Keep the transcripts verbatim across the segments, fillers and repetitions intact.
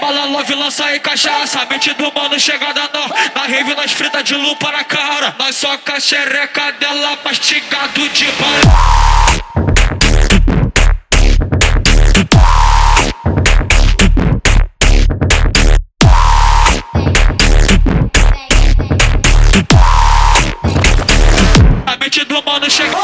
bala love, lança e cachaça. Mente do mano, chegada não. Na rave nós frita de lupa na cara. Nós soca a xereca dela, mastigado de bala. A mente do mano chega.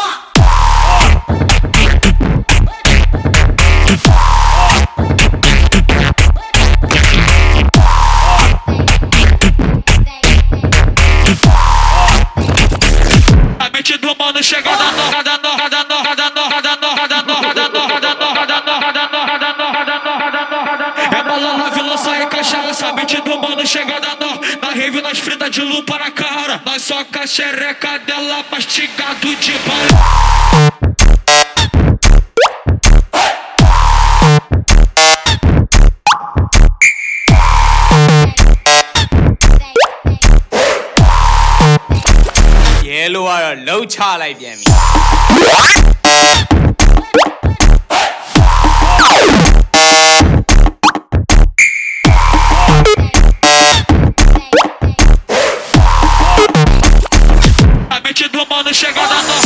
A mente do mano chega da nó, cada nó, cada nó, cada nó, cada nó, cada nó, cada nó, cada nó, cada nó, cada nó, cada nó, cada nó, cada nó, cada nó. É bala love, lança e cachaça. A mente do mano chega da nó. Na rave nós frita de lupa na cara. Nós soca a xereca dela, mastigado de bala. Yellow ကတော့လှုပ်ချလိုက်ပြန်ပြီ A mente do mano chega da nó.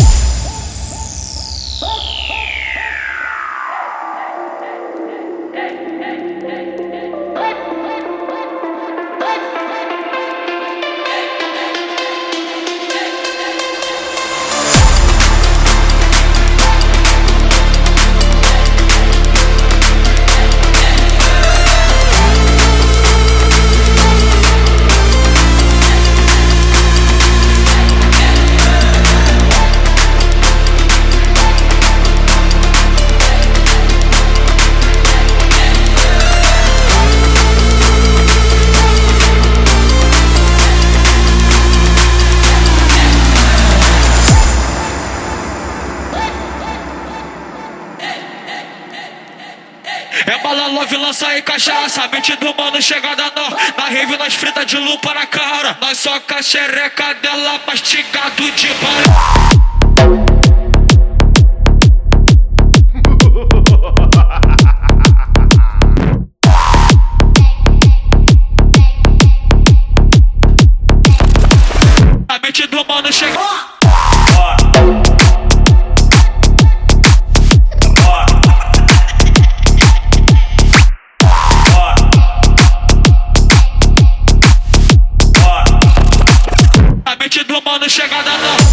É bala love, lança e cachaça. A mente do mano chega da nó. Na rave nós frita de lupa na cara. Nós soca a xereca dela, mastigado de bala. A mente do mano chega. A mente do mano chega da nó.